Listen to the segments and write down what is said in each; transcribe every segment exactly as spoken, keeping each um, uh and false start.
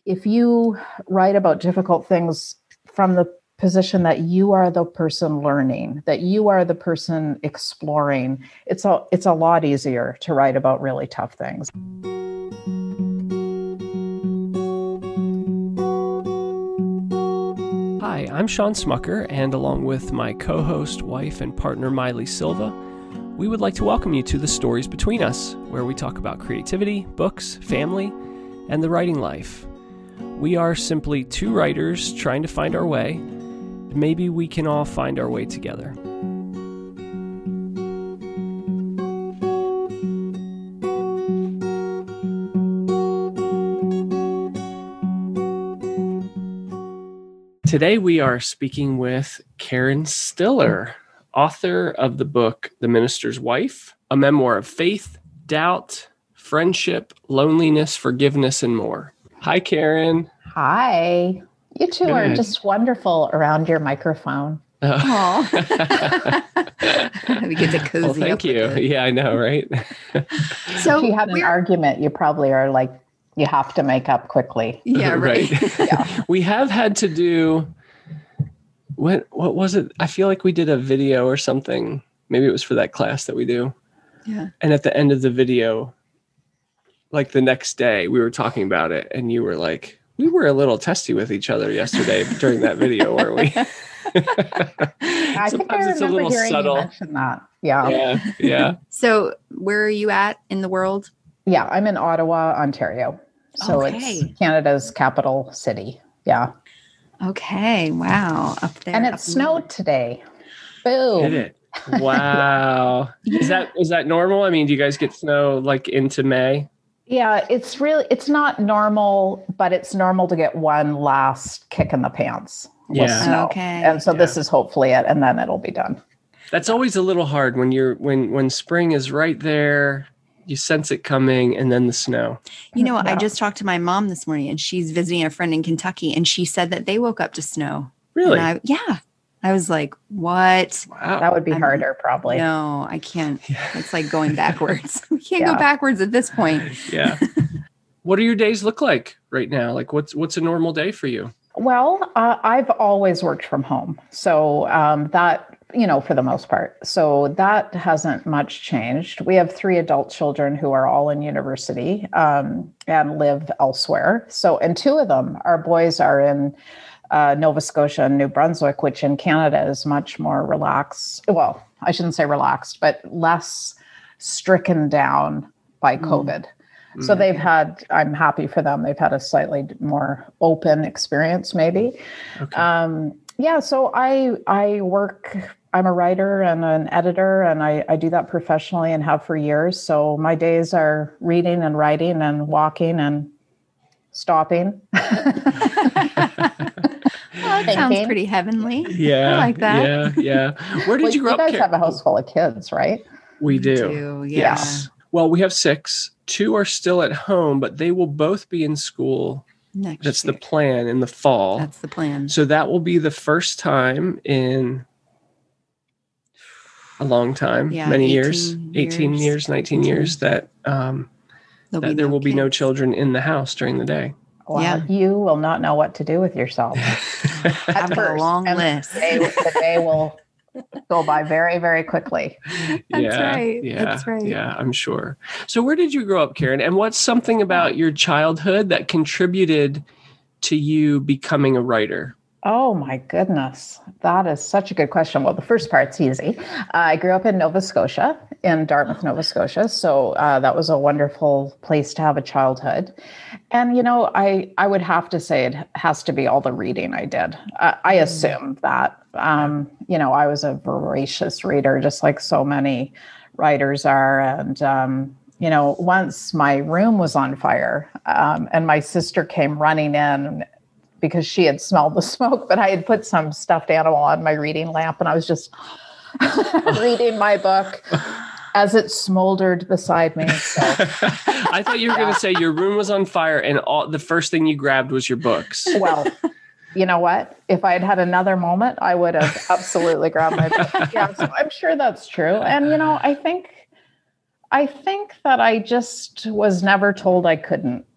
if you write about difficult things from the position that you are the person learning, that you are the person exploring, it's a, it's a lot easier to write about really tough things. Hi, I'm Sean Smucker, and along with my co-host, wife, and partner Miley Silva, we would like to welcome you to The Stories Between Us, where we talk about creativity, books, family, and the writing life. We are simply two writers trying to find our way. Maybe we can all find our way together. Today we are speaking with Karen Stiller, author of the book The Minister's Wife, a memoir of faith, doubt, friendship, loneliness, forgiveness, and more. Hi, Karen. Hi. You two Good. Are just wonderful around your microphone. Oh. We get to cozy well, thank up you. with it. Yeah, I know, right? So if you had an argument, you probably are like, you have to make up quickly. Yeah, right. right. Yeah. We have had to do, what what was it? I feel like we did a video or something. Maybe it was for that class that we do. Yeah. And at the end of the video, like the next day, we were talking about it, and you were like, we were a little testy with each other yesterday during that video, weren't we? I think I it's a remember little hearing subtle. you mention that. Yeah. Yeah, yeah. So where are you at in the world? Yeah, I'm in Ottawa, Ontario. So Okay. it's Canada's capital city. Yeah. Okay. Wow. Up there. And up it snowed today. Boom. Did it? Wow. Is that is that normal? I mean, do you guys get snow like into May? Yeah, it's really, it's not normal, but it's normal to get one last kick in the pants with Yeah. snow. Okay. And so Yeah. this is hopefully it, and then it'll be done. That's always a little hard when you're when when spring is right there, you sense it coming, and then the snow. You know, I Yeah. just talked to my mom this morning, and she's visiting a friend in Kentucky, and she said that they woke up to snow. Really? And I, yeah. I was like, what? Wow. That would be I'm- harder, probably. No, I can't. Yeah. It's like going backwards. We can't Yeah. go backwards at this point. Yeah. What do your days look like right now? Like what's what's a normal day for you? Well, uh, I've always worked from home. So um, that, you know, for the most part. So that hasn't much changed. We have three adult children who are all in university um, and live elsewhere. So, and two of them, our boys are in uh, Nova Scotia and New Brunswick, which in Canada is much more relaxed. Well, I shouldn't say relaxed, but less stricken down by COVID. Mm. So they've had, I'm happy for them. They've had a slightly more open experience, maybe. Okay. Um, yeah. So I, I work, I'm a writer and an editor, and I, I do that professionally and have for years. So my days are reading and writing and walking and stopping. Well, that sounds pretty heavenly. Yeah. I like that. Yeah. Yeah. Where did Well, you grow you up? guys Karen? have a house full of kids, right? We do. do, yeah. Yes. Well, we have six. Two are still at home, but they will both be in school. Next That's year. the plan in the fall. That's the plan. So that will be the first time in a long time, Yeah, many years, eighteen eighteen years, years, nineteen eighteen. years, that, um, There'll that be there no will be no kids. children in the house during the day. Well, Yeah. you will not know what to do with yourself. I have a first, long and list. The day, the day will go by very, very quickly. That's yeah, right. Yeah, That's right. Yeah, I'm sure. So where did you grow up, Karen? And what's something about your childhood that contributed to you becoming a writer? Oh my goodness. That is such a good question. Well, the first part's easy. Uh, I grew up in Nova Scotia, in Dartmouth, Nova Scotia. So uh, that was a wonderful place to have a childhood. And, you know, I, I would have to say it has to be all the reading I did. Uh, I assume that, um, you know, I was a voracious reader, just like so many writers are. And, um, you know, once my room was on fire um, and my sister came running in because she had smelled the smoke, but I had put some stuffed animal on my reading lamp, and I was just reading my book as it smoldered beside me. So. I thought you were going to say your room was on fire and all the first thing you grabbed was your books. Well, you know what? If I had had another moment, I would have absolutely grabbed my book. Yeah, so I'm sure that's true. And, you know, I think, I think that I just was never told I couldn't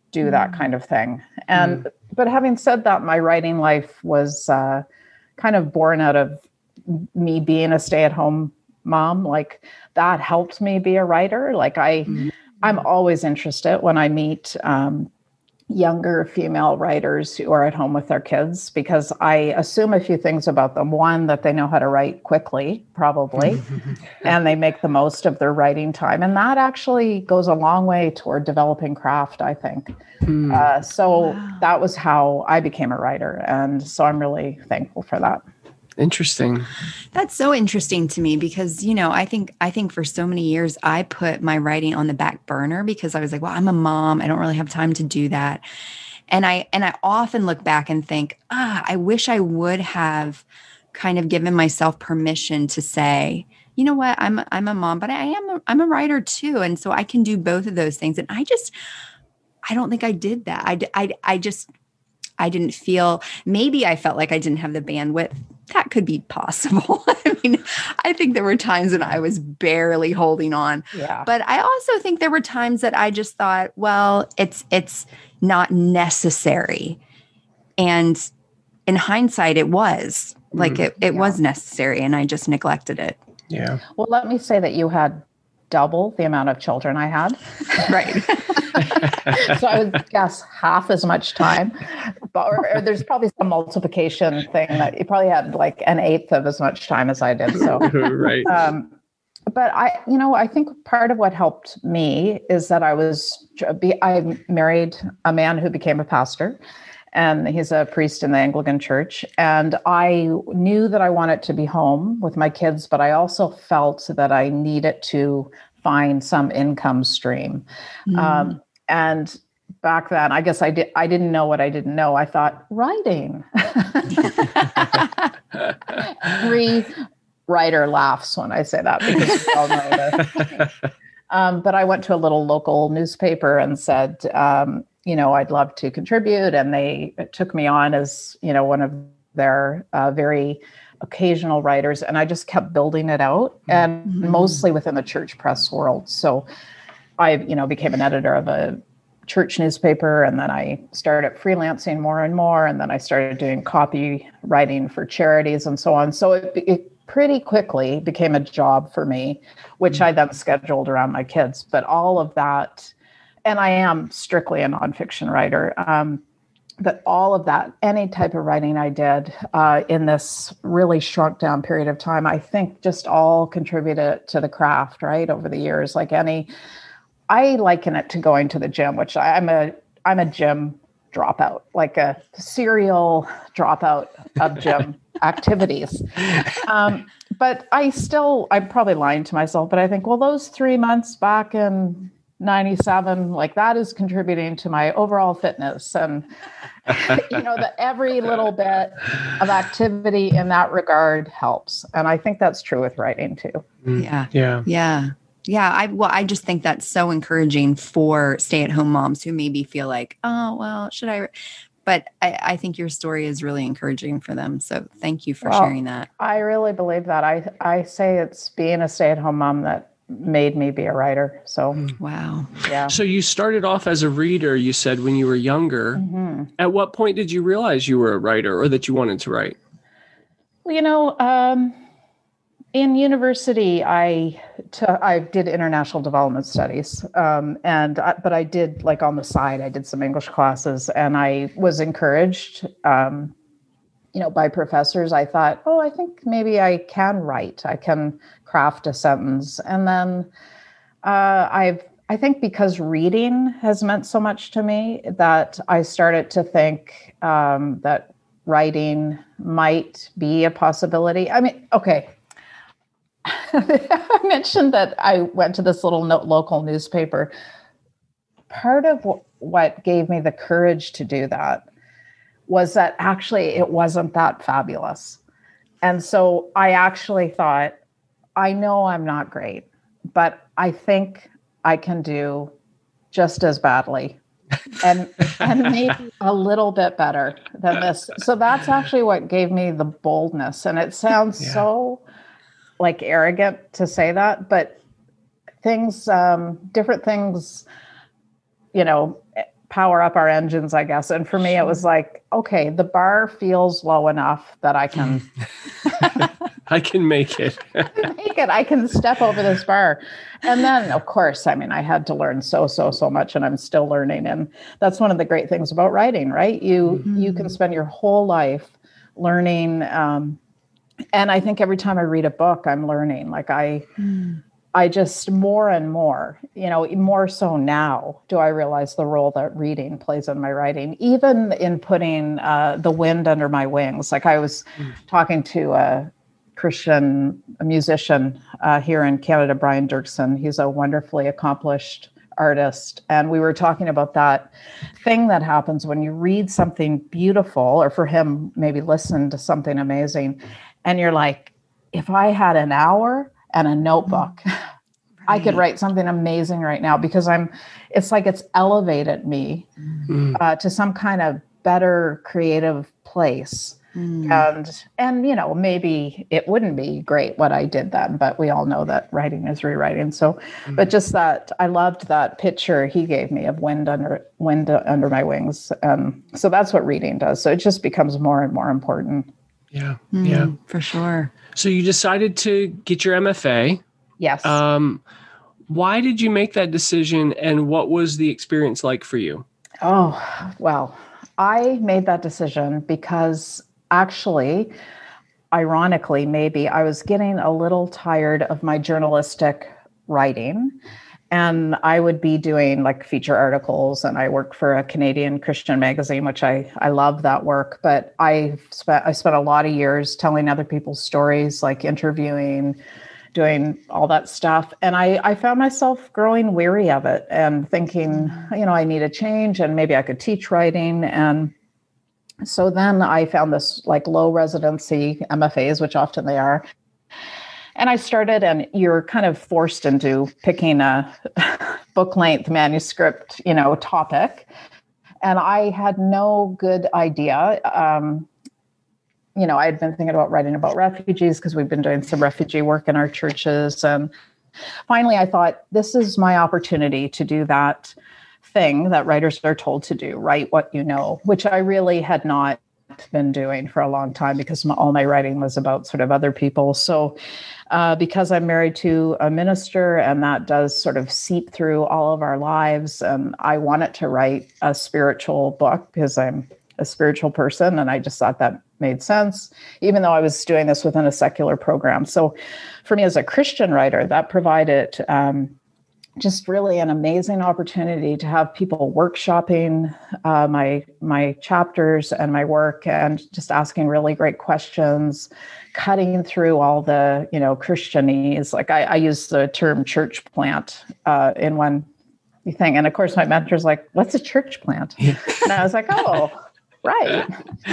do mm. that kind of thing. And, mm. but having said that, my writing life was uh, kind of born out of me being a stay-at-home mom. Like that helped me be a writer. Like I, mm. I'm always interested when I meet um, younger female writers who are at home with their kids, because I assume a few things about them. One, that they know how to write quickly, probably, and they make the most of their writing time. And that actually goes a long way toward developing craft, I think. Mm. Uh, so wow. that was how I became a writer. And so I'm really thankful for that. Interesting. That's so interesting to me because, you know, I think, I think for so many years I put my writing on the back burner because I was like, well, I'm a mom. I don't really have time to do that. And I, and I often look back and think, ah, I wish I would have kind of given myself permission to say, you know what, I'm, I'm a mom, but I am, a, I'm a writer too. And so I can do both of those things. And I just, I don't think I did that. I, I, I just, I didn't feel, maybe I felt like I didn't have the bandwidth. That could be possible. I mean, I think there were times when I was barely holding on. Yeah. But I also think there were times that I just thought, well, it's it's not necessary. And in hindsight, it was. Like mm, it, it yeah. was necessary, and I just neglected it. Yeah. Well, let me say that you had double the amount of children I had. Right. So I would guess half as much time, but or, or there's probably some multiplication thing that you probably had like an eighth of as much time as I did. So, right. Um, but I, you know, I think part of what helped me is that I was, I married a man who became a pastor, and he's a priest in the Anglican Church. And I knew that I wanted to be home with my kids, but I also felt that I needed to find some income stream. Mm. Um, and back then, I guess I did, I didn't know what I didn't know. I thought writing. Every writer laughs when I say that because we all know this. Um, but I went to a little local newspaper and said, um, you know, I'd love to contribute. And they took me on as, you know, one of their uh, very occasional writers. And I just kept building it out, and mm-hmm. mostly within the church press world. So I, you know, became an editor of a church newspaper, and then I started freelancing more and more. And then I started doing copywriting for charities and so on. So it, it pretty quickly became a job for me, which mm-hmm. I then scheduled around my kids. But all of that, and I am strictly a nonfiction writer, um, but all of that, any type of writing I did uh, in this really shrunk down period of time, I think just all contributed to the craft, right, over the years. Like any, I liken it to going to the gym, which I, I'm a, I'm a gym dropout, like a serial dropout of gym activities. Um, but I still, I'm probably lying to myself, but I think, well, those three months back in ninety-seven, like that is contributing to my overall fitness. And, you know, that every little bit of activity in that regard helps. And I think that's true with writing too. Yeah. Yeah. Yeah. Yeah. I, well, I just think that's so encouraging for stay-at-home moms who maybe feel like, oh, well, should I, but I, I think your story is really encouraging for them. So thank you for well, sharing that. I really believe that. I, I say it's being a stay-at-home mom that made me be a writer. So, wow. Yeah. So you started off as a reader, you said, when you were younger. Mm-hmm. At what point did you realize you were a writer or that you wanted to write? Well, you know, um, in university, I, t- I did international development studies. Um, and, I, but I did like on the side, I did some English classes, and I was encouraged, um, you know, by professors. I thought, oh, I think maybe I can write. I can craft a sentence. And then uh, I've, I think because reading has meant so much to me, that I started to think um, that writing might be a possibility. I mean, okay. I mentioned that I went to this little no- local newspaper. Part of w- what gave me the courage to do that was that actually it wasn't that fabulous. And so I actually thought, I know I'm not great, but I think I can do just as badly and and maybe a little bit better than this. So that's actually what gave me the boldness. And it sounds yeah. so like arrogant to say that, but things, um, different things, you know, power up our engines, I guess. And for me, it was like, okay, the bar feels low enough that I can I can make it. make it. I can step over this bar. And then, of course, I mean, I had to learn so, so, so much, and I'm still learning. And that's one of the great things about writing, right? You, mm-hmm. you can spend your whole life learning. Um, and I think every time I read a book, I'm learning. Like I, mm. I just more and more, you know, more so now do I realize the role that reading plays in my writing, even in putting uh, the wind under my wings. Like I was mm. talking to a Christian a musician uh, here in Canada, Brian Dirksen. He's a wonderfully accomplished artist. And we were talking about that thing that happens when you read something beautiful, or for him, maybe listen to something amazing. And you're like, if I had an hour and a notebook, right. I could write something amazing right now, because I'm, it's like it's elevated me mm. uh, to some kind of better creative place. Mm. And, and, you know, maybe it wouldn't be great what I did then, but we all know that writing is rewriting. So, mm. but just that, I loved that picture he gave me of wind under, wind under my wings. Um, so that's what reading does. So it just becomes more and more important. Yeah. Mm, yeah, for sure. So you decided to get your M F A. Yes. Um, why did you make that decision, and what was the experience like for you? Oh, well, I made that decision because actually, ironically, maybe I was getting a little tired of my journalistic writing. And I would be doing like feature articles, and I worked for a Canadian Christian magazine, which I, I love that work. But I spent I spent a lot of years telling other people's stories, like interviewing, doing all that stuff. And I, I found myself growing weary of it and thinking, you know, I need a change, and maybe I could teach writing. And so then I found this like low residency M F As, which often they are. And I started, and you're kind of forced into picking a book length manuscript, you know, topic. And I had no good idea. Um, you know, I had been thinking about writing about refugees because we've been doing some refugee work in our churches. And finally, I thought, this is my opportunity to do that thing that writers are told to do, write what you know, which I really had not been doing for a long time, because my, all my writing was about sort of other people. So uh, because I'm married to a minister, and that does sort of seep through all of our lives, and I wanted to write a spiritual book because I'm a spiritual person, and I just thought that made sense, even though I was doing this within a secular program. So for me as a Christian writer, that provided um, just really an amazing opportunity to have people workshopping uh, my my chapters and my work, and just asking really great questions, cutting through all the, you know, Christianese. Like I, I use the term church plant uh, in one thing. And of course, my mentor's like, what's a church plant? Yeah. And I was like, oh, right.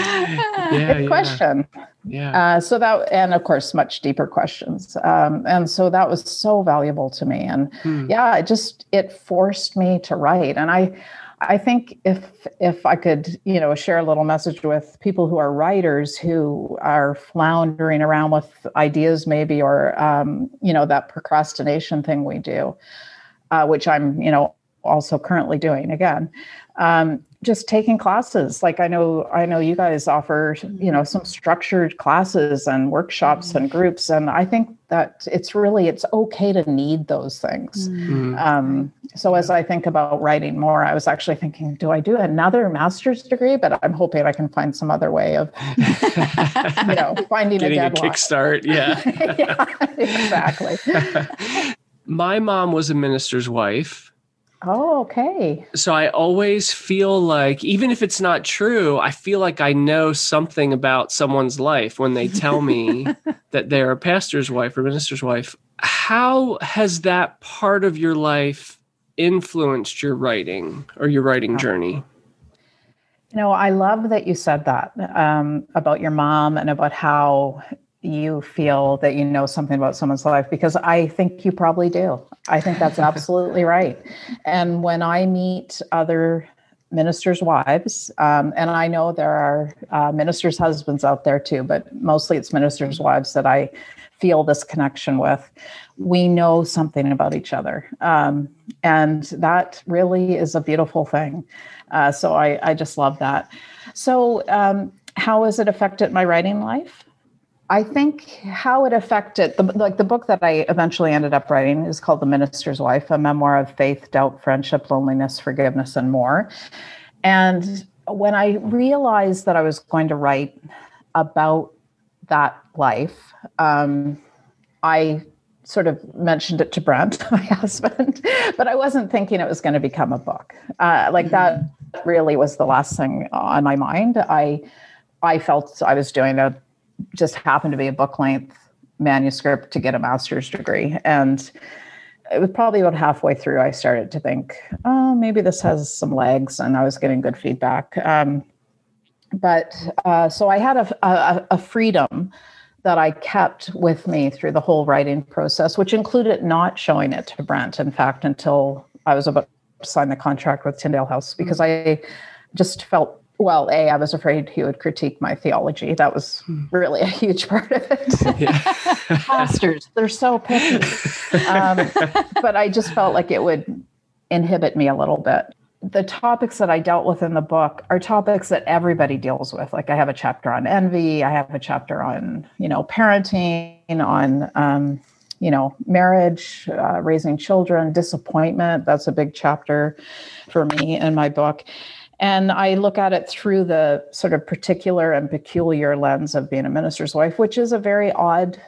Yeah, Good yeah. question. Yeah. Uh, so that, and of course, much deeper questions. Um, and so that was so valuable to me. And hmm. yeah, it just, it forced me to write. And I, I think if, if I could, you know, share a little message with people who are writers who are floundering around with ideas maybe, or, um, you know, that procrastination thing we do, uh, which I'm, you know, also currently doing again. Um, just taking classes. Like I know, I know you guys offer, you know, some structured classes and workshops and groups. And I think that it's really, it's okay to need those things. Mm. Um, so as I think about writing more, I was actually thinking, do I do another master's degree? But I'm hoping I can find some other way of, you know, finding Getting a deadline. a kickstart. Yeah. Yeah, exactly. My mom was a minister's wife. Oh, okay. So I always feel like, even if it's not true, I feel like I know something about someone's life when they tell me that they're a pastor's wife or minister's wife. How has that part of your life influenced your writing or your writing oh. journey? You know, I love that you said that um, about your mom and about how you feel that you know something about someone's life, because I think you probably do. I think that's absolutely right. And when I meet other ministers' wives, um, and I know there are uh, ministers' husbands out there too, but mostly it's ministers' wives that I feel this connection with. We know something about each other. Um, and that really is a beautiful thing. Uh, so I, I just love that. So um, how has it affected my writing life? I think how it affected, the, like the book that I eventually ended up writing is called The Minister's Wife, a memoir of faith, doubt, friendship, loneliness, forgiveness, and more. And when I realized that I was going to write about that life, um, I sort of mentioned it to Brent, my husband, but I wasn't thinking it was going to become a book. Uh, like that really was the last thing on my mind. I, I felt I was doing a just happened to be a book length manuscript to get a master's degree. And it was probably about halfway through, I started to think, oh, maybe this has some legs, and I was getting good feedback. Um, but uh, so I had a, a, a freedom that I kept with me through the whole writing process, which included not showing it to Brent, in fact, until I was about to sign the contract with Tyndale House, because I just felt Well, A, I was afraid he would critique my theology. That was really a huge part of it. Yeah. Pastors, they're so picky. Um, but I just felt like it would inhibit me a little bit. The topics that I dealt with in the book are topics that everybody deals with. Like I have a chapter on envy. I have a chapter on, you know, parenting, on, um, you know, marriage, uh, raising children, disappointment. That's a big chapter for me in my book. And I look at it through the sort of particular and peculiar lens of being a minister's wife, which is a very odd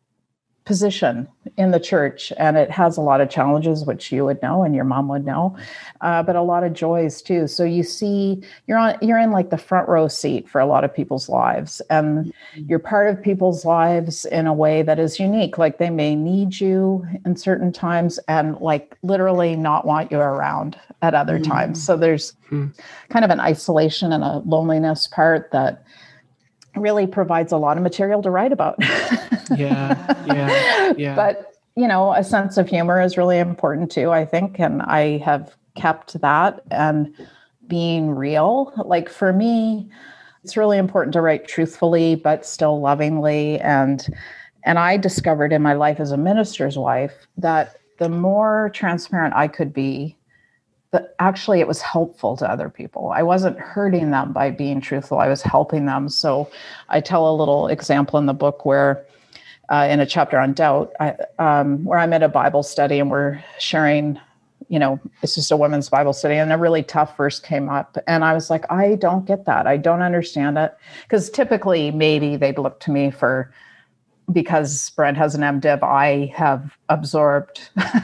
position in the church. And it has a lot of challenges, which you would know and your mom would know, uh, but a lot of joys too. So you see, you're on, you're in like the front row seat for a lot of people's lives, and you're part of people's lives in a way that is unique. Like they may need you in certain times and like literally not want you around at other mm-hmm. times. So there's mm-hmm. kind of an isolation and a loneliness part that really provides a lot of material to write about. yeah, yeah, yeah. But, you know, a sense of humor is really important too, I think. And I have kept that, and being real. Like for me, it's really important to write truthfully, but still lovingly. And, and I discovered in my life as a minister's wife that the more transparent I could be, that actually it was helpful to other people. I wasn't hurting them by being truthful. I was helping them. So I tell a little example in the book where uh, in a chapter on doubt, I, um, where I'm at a Bible study and we're sharing, you know, it's just a women's Bible study, and a really tough verse came up. And I was like, I don't get that. I don't understand it. Because typically maybe they'd look to me for, because Brent has an MDiv, I have absorbed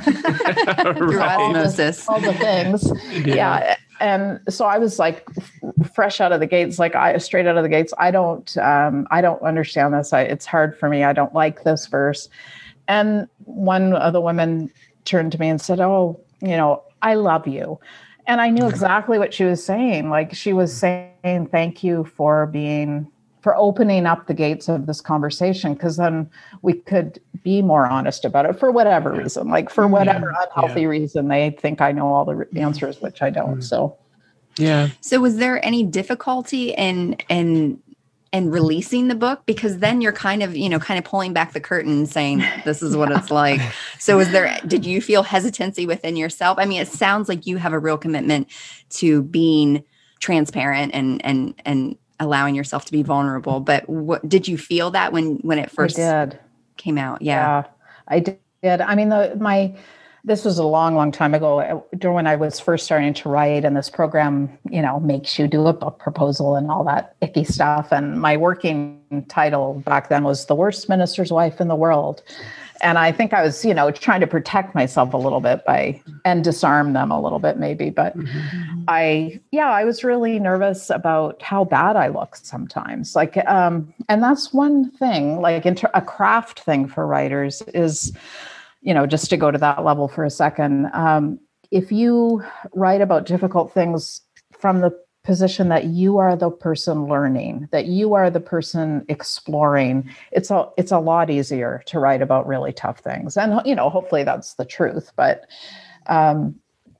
through osmosis all the things. Yeah. yeah. And so I was like f- fresh out of the gates, like I straight out of the gates. I don't, um, I don't understand this. I, it's hard for me. I don't like this verse. And one of the women turned to me and said, oh, you know, I love you. And I knew exactly what she was saying. Like she was saying, thank you for being for opening up the gates of this conversation, because then we could be more honest about it for whatever yeah. reason, like for whatever yeah. unhealthy yeah. reason they think I know all the re- answers, which I don't. So, yeah. So was there any difficulty in, in, in releasing the book? Because then you're kind of, you know, kind of pulling back the curtain saying, this is what yeah. it's like. So was there, did you feel hesitancy within yourself? I mean, it sounds like you have a real commitment to being transparent and, and, and, allowing yourself to be vulnerable. But what did you feel that when, when it first did. came out? Yeah. yeah, I did. I mean, the, my, this was a long, long time ago during when I was first starting to write, and this program, you know, makes you do a book proposal and all that icky stuff. And my working title back then was The Worst Minister's Wife in the World. And I think I was, you know, trying to protect myself a little bit by, and disarm them a little bit maybe. But mm-hmm. I, yeah, I was really nervous about how bad I look sometimes. Like, um, and that's one thing, like inter- a craft thing for writers is, you know, just to go to that level for a second. Um, if you write about difficult things from the position that you are the person learning, that you are the person exploring, it's a it's a lot easier to write about really tough things. And, you know, hopefully that's the truth. But um,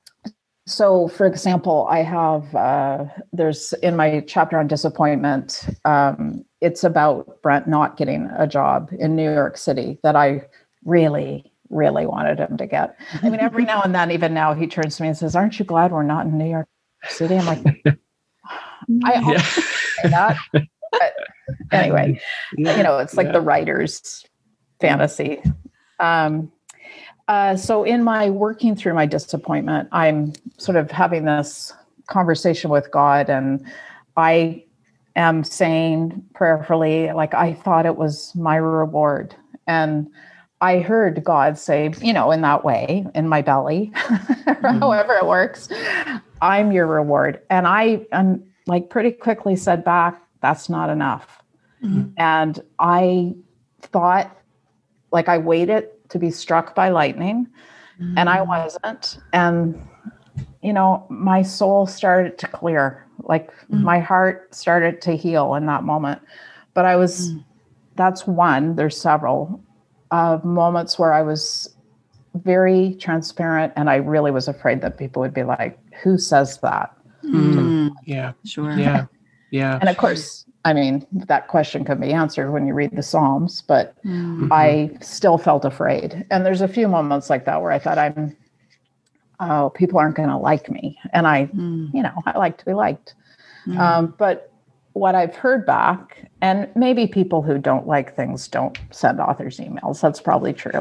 so, for example, I have, uh, there's in my chapter on disappointment, um, it's about Brent not getting a job in New York City that I really, really wanted him to get. I mean, every now and then, even now, he turns to me and says, aren't you glad we're not in New York city. I'm like, I Yeah. say that. But anyway, Yeah. you know, it's like Yeah. the writer's fantasy. Um, uh, so in my working through my disappointment, I'm sort of having this conversation with God, and I am saying prayerfully, like, I thought it was my reward. And I heard God say, you know, in that way, in my belly, mm-hmm. however it works, I'm your reward. And I am like pretty quickly said back, that's not enough. Mm-hmm. And I thought, like, I waited to be struck by lightning, mm-hmm. and I wasn't. And, you know, my soul started to clear, like mm-hmm. my heart started to heal in that moment. But I was, mm-hmm. that's one, there's several uh, moments where I was very transparent, and I really was afraid that people would be like, who says that? Mm-hmm. Yeah, sure. Yeah. Yeah. And of course, I mean, that question can be answered when you read the Psalms, but mm-hmm. I still felt afraid. And there's a few moments like that where I thought, I'm, oh, people aren't going to like me. And I, mm. you know, I like to be liked. Mm. Um, but what I've heard back, and maybe people who don't like things don't send authors emails. That's probably true.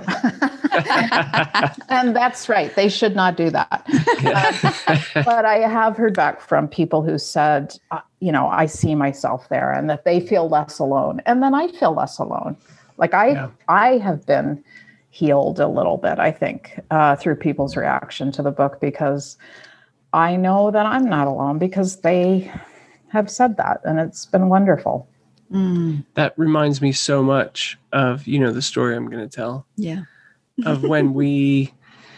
And that's right. They should not do that. uh, but I have heard back from people who said, uh, you know, I see myself there, and that they feel less alone. And then I feel less alone. Like I, yeah. I have been healed a little bit, I think, uh, through people's reaction to the book, because I know that I'm not alone, because they have said that, and it's been wonderful. Mm. That reminds me so much of, you know, the story I'm going to tell. Yeah. Of when we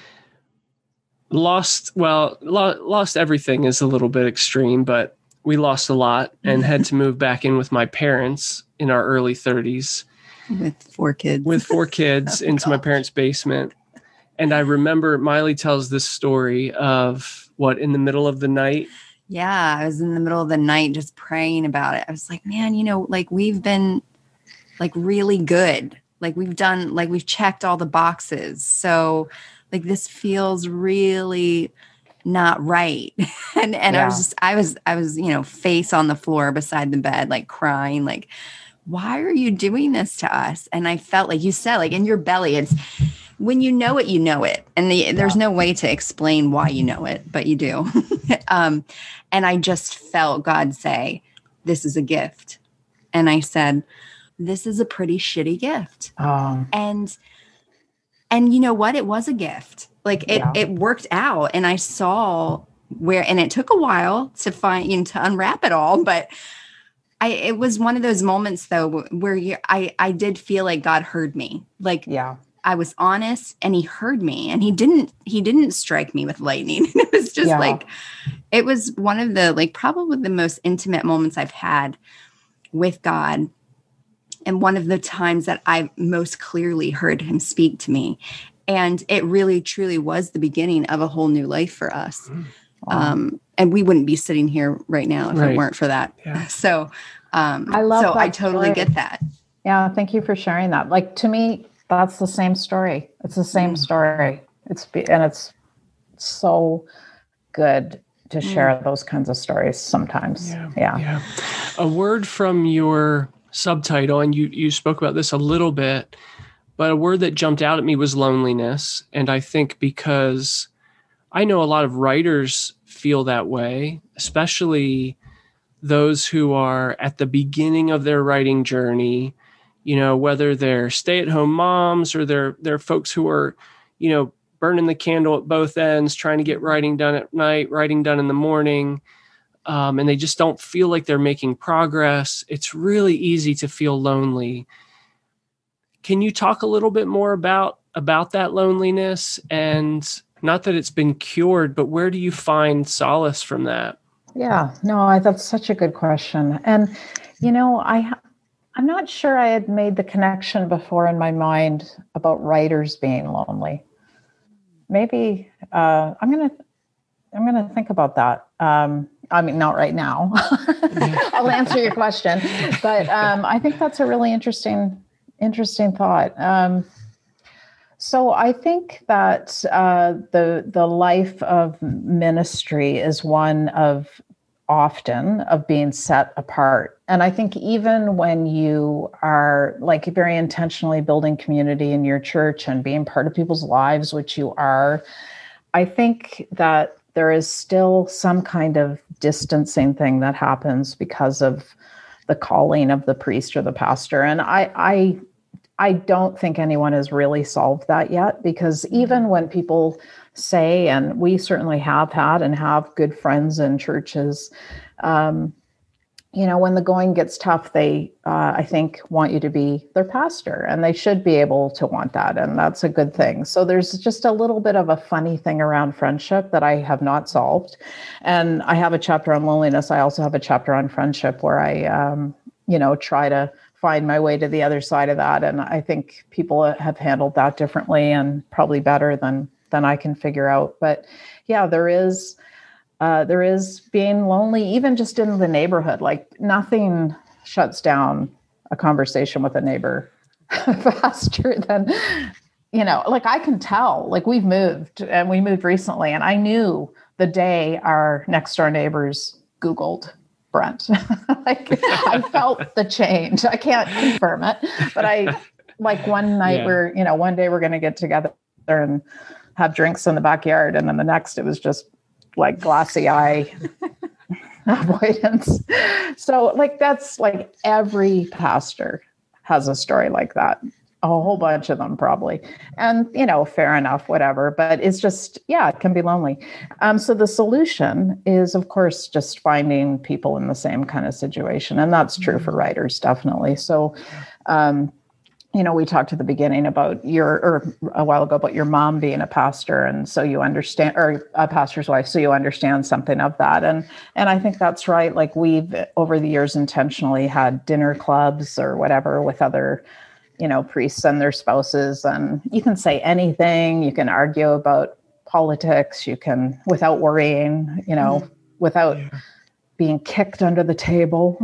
lost, well, lo- lost everything is a little bit extreme, but we lost a lot and had to move back in with my parents in our early thirties. With four kids. With four kids oh, into gosh. my parents' basement. And I remember Miley tells this story of what, in the middle of the night. Yeah, I was in the middle of the night just praying about it. I was like, man, you know, like we've been like really good. Like we've done, like we've checked all the boxes. So like this feels really not right. and and yeah. I was just, I was, I was, you know, face on the floor beside the bed, like crying, like, why are you doing this to us? And I felt like you said, like in your belly, it's when you know it, you know it. And the, there's no way to explain why you know it, but you do. um, and I just felt God say, this is a gift. And I said, this is a pretty shitty gift. Um, and, and you know what? It was a gift. Like it, yeah. it worked out. And I saw where, and it took a while to find, you know, to unwrap it all, but I, it was one of those moments though, where you, I, I did feel like God heard me. Like, yeah. I was honest, and he heard me, and he didn't, he didn't strike me with lightning. It was just yeah. like, it was one of the, like, probably the most intimate moments I've had with God. And one of the times that I most clearly heard him speak to me. And it really, truly was the beginning of a whole new life for us. Wow. Um, and we wouldn't be sitting here right now if right. it weren't for that. Yeah. So, um, I love so that I totally story. get that. Yeah. Thank you for sharing that. Like, to me, that's the same story. It's the same mm. story. It's, and it's so good to share mm. those kinds of stories sometimes. Yeah. yeah. yeah. A word from your subtitle, and you, you spoke about this a little bit, but a word that jumped out at me was loneliness. And I think because I know a lot of writers feel that way, especially those who are at the beginning of their writing journey, you know, whether they're stay-at-home moms or they're, they're folks who are, you know, burning the candle at both ends, trying to get writing done at night, writing done in the morning, um, and they just don't feel like they're making progress. It's really easy to feel lonely. Can you talk a little bit more about, about that loneliness? And not that it's been cured, but where do you find solace from that? Yeah, no, I, that's such a good question. And, you know, I, I'm not sure I had made the connection before in my mind about writers being lonely. Maybe uh, I'm going to, I'm going to think about that. Um, I mean, not right now. I'll answer your question, but um, I think that's a really interesting, interesting thought. Um, So I think that uh, the the life of ministry is one of often of being set apart. And I think even when you are like very intentionally building community in your church and being part of people's lives, which you are, I think that there is still some kind of distancing thing that happens because of the calling of the priest or the pastor. And I, I, I don't think anyone has really solved that yet, because even when people say, and we certainly have had and have good friends in churches, um, you know, when the going gets tough, they, uh, I think, want you to be their pastor, and they should be able to want that. And that's a good thing. So there's just a little bit of a funny thing around friendship that I have not solved. And I have a chapter on loneliness. I also have a chapter on friendship where I, um, you know, try to find my way to the other side of that. And I think people have handled that differently and probably better than, than I can figure out. But yeah, there is, Uh, there is being lonely, even just in the neighborhood. Like nothing shuts down a conversation with a neighbor faster than, you know, like I can tell, like we've moved and we moved recently, and I knew the day our next door neighbors Googled Brent. Like I felt the change. I can't confirm it, but I like one night yeah. we're, you know, one day we're going to get together and have drinks in the backyard. And then the next, it was just like glassy eye avoidance. So like, that's like every pastor has a story like that, a whole bunch of them probably. And, you know, fair enough, whatever, but it's just, yeah, it can be lonely. Um, so the solution is, of course, just finding people in the same kind of situation. And that's true for writers, definitely. So, um, you know, we talked at the beginning about your, or a while ago, about your mom being a pastor. And so you understand, or a pastor's wife, so you understand something of that. And, and I think that's right. Like we've over the years intentionally had dinner clubs or whatever with other, you know, priests and their spouses. And you can say anything, you can argue about politics, you can, without worrying, you know, mm. without yeah. being kicked under the table.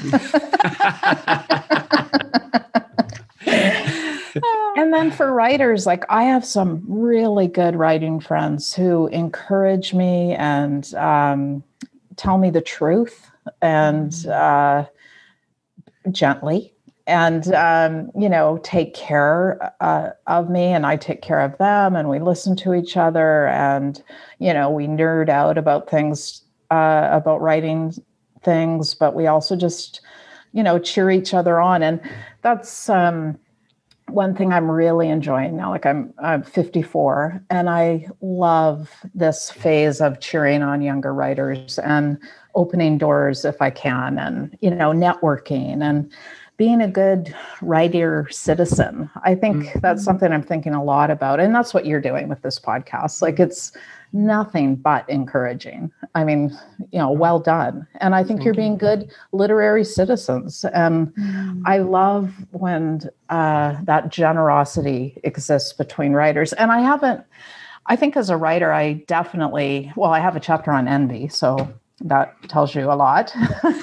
And then for writers, like I have some really good writing friends who encourage me and um, tell me the truth and uh, gently and, um, you know, take care uh, of me and I take care of them, and we listen to each other and, you know, we nerd out about things, uh, about writing things, but we also just, you know, cheer each other on. And that's, um, one thing I'm really enjoying now. Like I'm, I'm fifty-four and I love this phase of cheering on younger writers and opening doors if I can, and, you know, networking and being a good writer citizen. I think mm-hmm. that's something I'm thinking a lot about. And that's what you're doing with this podcast. Like it's nothing but encouraging. I mean, you know, well done. And I think Thank you're being good literary citizens. And mm. I love when uh, that generosity exists between writers. And I haven't, I think as a writer, I definitely, well, I have a chapter on envy. So that tells you a lot.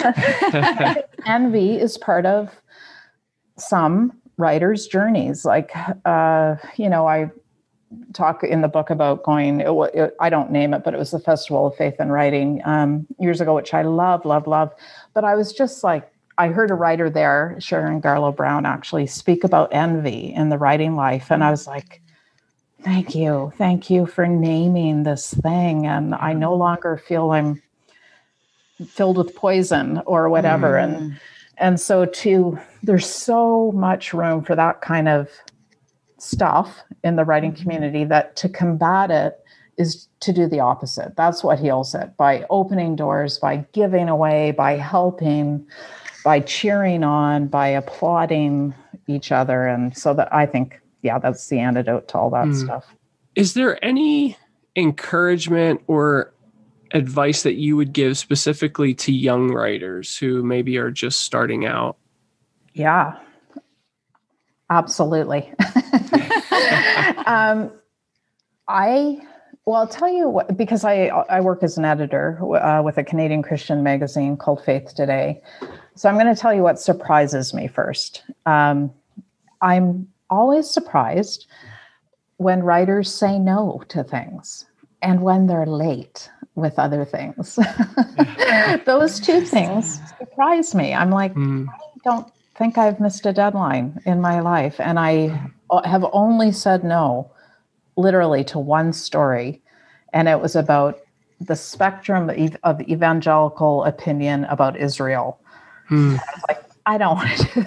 Envy is part of some writers' journeys. Like, uh, you know, I talk in the book about going, it, it, I don't name it, but it was the Festival of Faith and Writing um, years ago, which I love, love, love. But I was just like, I heard a writer there, Sharon Garlow Brown, actually speak about envy in the writing life. And I was like, thank you. Thank you for naming this thing. And I no longer feel I'm filled with poison or whatever. Mm. And, and so to, there's so much room for that kind of stuff in the writing community that to combat it is to do the opposite. That's what heals it, by opening doors, by giving away, by helping, by cheering on, by applauding each other. And so that I think, yeah, that's the antidote to all that mm. stuff. Is there any encouragement or advice that you would give specifically to young writers who maybe are just starting out? Yeah, absolutely. um, I, well, I'll tell you what, because I, I work as an editor uh, with a Canadian Christian magazine called Faith Today. So I'm going to tell you what surprises me first. Um, I'm always surprised when writers say no to things and when they're late with other things. Those two things surprise me. I'm like, mm. I don't think I've missed a deadline in my life. And I have only said no, literally, to one story. And it was about the spectrum of evangelical opinion about Israel. Mm. I was like, I don't want to do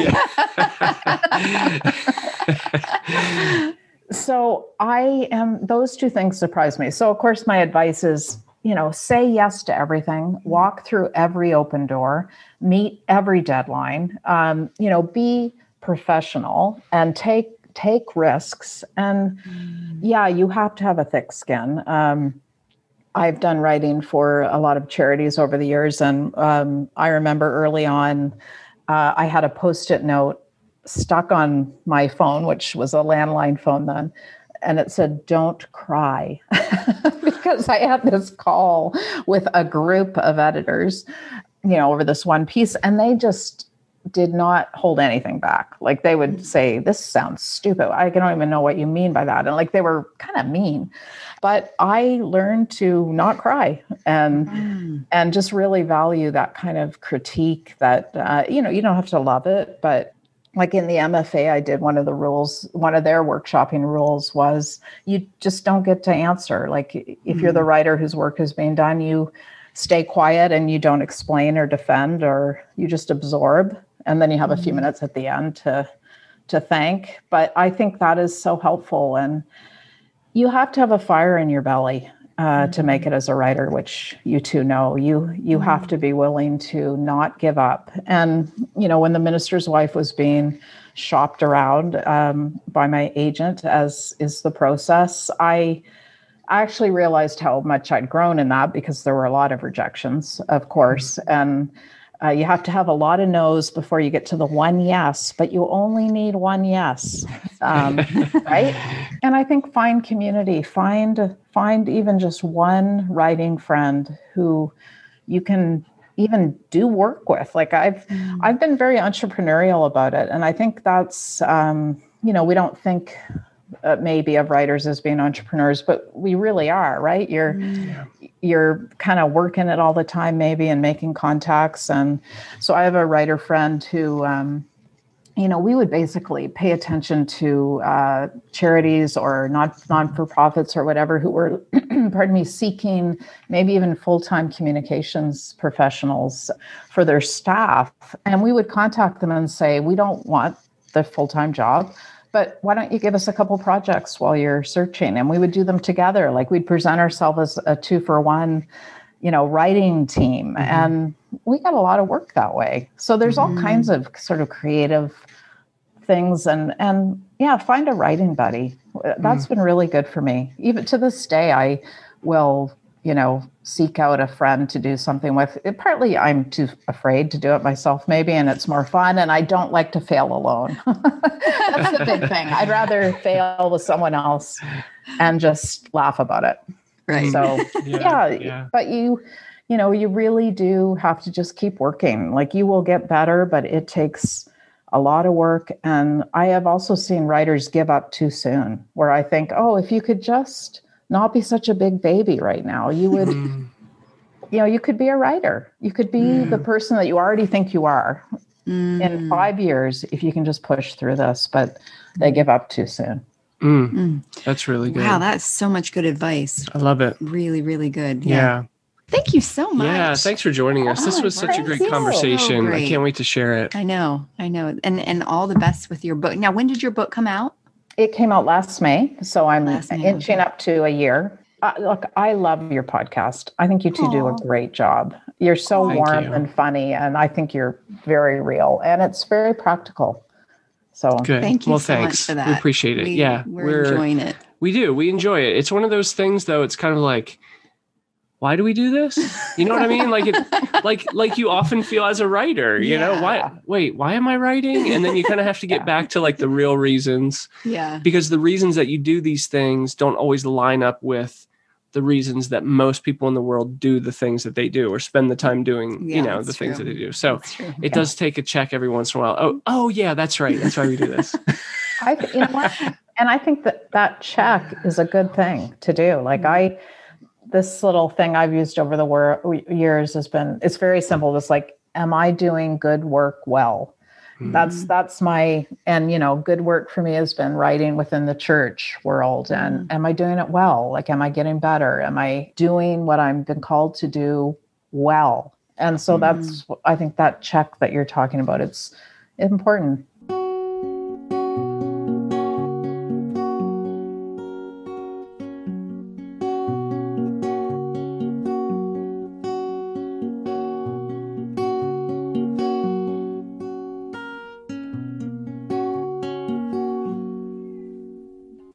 that. Yeah. So I am, those two things surprise me. So of course my advice is, you know, say yes to everything, walk through every open door, meet every deadline, um, you know, be professional and take, take risks. And mm. yeah, you have to have a thick skin. Um, I've done writing for a lot of charities over the years. And um, I remember early on, uh, I had a Post-it note stuck on my phone, which was a landline phone then. And it said, don't cry, because I had this call with a group of editors, you know, over this one piece, and they just did not hold anything back. Like they would say, this sounds stupid. I don't even know what you mean by that. And like, they were kind of mean, but I learned to not cry and, mm. and just really value that kind of critique that, uh, you know, you don't have to love it, but like in the M F A, I did one of the rules, one of their workshopping rules was you just don't get to answer. Like if mm. you're the writer whose work is being done, you stay quiet and you don't explain or defend, or you just absorb. And then you have mm. a few minutes at the end to, to thank. But I think that is so helpful. And you have to have a fire in your belly uh, mm. to make it as a writer, which you two know. You you mm. have to be willing to not give up. And, you know, when the minister's wife was being shopped around um, by my agent, as is the process, I actually realized how much I'd grown in that, because there were a lot of rejections, of course. Mm. And Uh, you have to have a lot of no's before you get to the one yes, but you only need one yes, um, right? And I think find community, find find even just one writing friend who you can even do work with. Like I've mm. I've been very entrepreneurial about it, and I think that's um, you know, we don't think uh, maybe of writers as being entrepreneurs, but we really are, right? You're mm. you're kind of working it all the time, maybe, and making contacts. And so I have a writer friend who, um, you know, we would basically pay attention to uh, charities or not non-for-profits or whatever who were, pardon me, seeking maybe even full-time communications professionals for their staff. And we would contact them and say, we don't want the full-time job, but why don't you give us a couple projects while you're searching? And we would do them together. Like we'd present ourselves as a two for one, you know, writing team. Mm-hmm. And we got a lot of work that way. So there's mm-hmm. all kinds of sort of creative things. And, and yeah, find a writing buddy. That's mm-hmm. been really good for me. Even to this day, I will, you know, seek out a friend to do something with. It, partly I'm too afraid to do it myself, maybe, and it's more fun. And I don't like to fail alone. That's the big thing. I'd rather fail with someone else and just laugh about it. Right. So yeah, yeah, yeah. but you, you know, you really do have to just keep working. Like you will get better, but it takes a lot of work. And I have also seen writers give up too soon, where I think, oh, if you could just not be such a big baby right now, you would, mm. you know, you could be a writer. You could be mm. the person that you already think you are mm. in five years if you can just push through this, but they give up too soon. Mm. Mm. That's really good. Wow, that's so much good advice. I love it. Really, really good. Yeah. yeah. Thank you so much. Yeah, thanks for joining us. This was such a great conversation. Oh, great. I can't wait to share it. I know, I know. And and all the best with your book. Now, when did your book come out? It came out last May, so I'm inching up to a year. Uh, look, I love your podcast. I think you two Aww. do a great job. You're so Thank warm you. and funny, and I think you're very real, and it's very practical. So good. Thank you well, so thanks. much for that. We appreciate it. We, yeah, we're, we're enjoying it. We do. We enjoy it. It's one of those things, though. It's kind of like, why do we do this? You know what I mean? Like, it, like, like you often feel as a writer, you yeah. know, why, wait, why am I writing? And then you kind of have to get yeah. back to like the real reasons. Yeah. Because the reasons that you do these things don't always line up with the reasons that most people in the world do the things that they do or spend the time doing, yeah, you know, the true. things that they do. So it yeah. does take a check every once in a while. Oh, oh yeah, that's right. That's why we do this. I, you know what? And I think that that check is a good thing to do. Like I, this little thing I've used over the wor- years has been, it's very simple. It's like, am I doing good work well? Mm-hmm. That's, that's my, and you know, good work for me has been writing within the church world. And mm-hmm. am I doing it well? Like, am I getting better? Am I doing what I've been called to do well? And so mm-hmm. that's, I think that check that you're talking about, it's important.